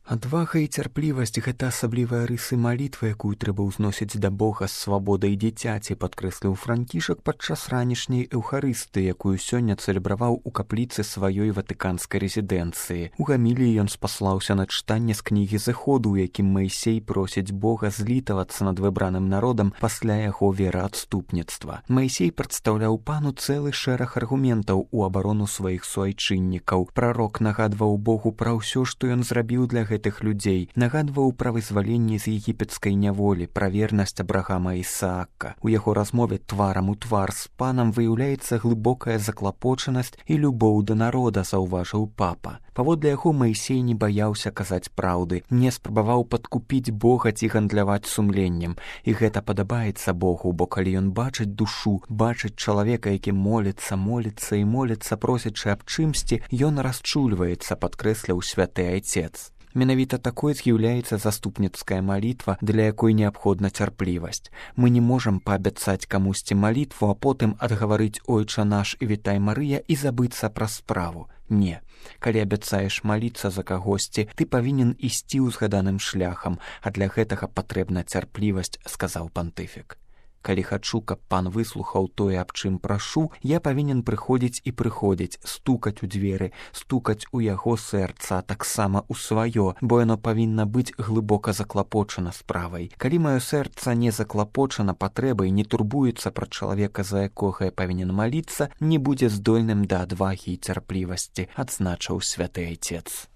Адвага і цярплівасць – гэта асаблівыя рысы малітвы, якую трэба ўзносіць да Бога з свабодай дзіцяці, падкрэсліў Франкішак падчас ранішняй эўхарыстыі, якую сёння цэлебраваў у капліцы сваёй ватыканскай рэзідэнцыі. У гаміліі ён спаслаўся на чытанне з кнігі Зыходу, у якім Маісей просіць Бога злітавацца над выбраным народам пасля яго вераадступніцтва. Маісей прадстаўляў пану цэлы шэраг аргументаў у абарону сваіх суайчыннікаў. Прарок нагадваў Богу пра ўсё, што ён зрабіў для гэтых людзей, нагадваў пра вызваленне з егіпецкай няволі, пра вернасць Абрагама і Ісаака. У яго размове тварам у твар з панам выяўляецца глыбокая заклапочанасць і любоў да народа, заўважыў папа. Паводле яго Маісей не баяўся казаць праўды, не спрабаваў падкупіць Бога ці гандляваць сумленнем. І гэта падабаецца Богу, бо калі ён бачыць душу, бачыць чалавека, які моліцца і моліцца, просячы аб чымсьці, ён расчульваецца, падкрэсліў святы айцец. Менавіта такой з'яўляецца заступніцкая малітва, для якой неабходна цярплівасць. Мы не можам паабяцаць камусьці малітву, а потым адгаварыць «Ойча наш» і «Вітай Марыя» і забыцца пра справу. Не. Калі абяцаеш маліцца за кагосьці, ты павінен ісці ўзгаданым шляхам, а для гэтага патрэбна цярплівасць, сказаў пантыфік. Калі хачу, каб пан выслухаў тое, аб чым прашу, я павінен прыходзіць і прыходзіць, стукаць у дзверы, стукаць у яго сэрца, а таксама ў сваё, бо яно павінна быць глыбока заклапочана справай. Калі маё сэрца не заклапочана патрэбай, не турбуецца пра чалавека, за якога я павінен маліцца, не будзе здольным да адвагі і цярплівасці, адзначыў святы айцец.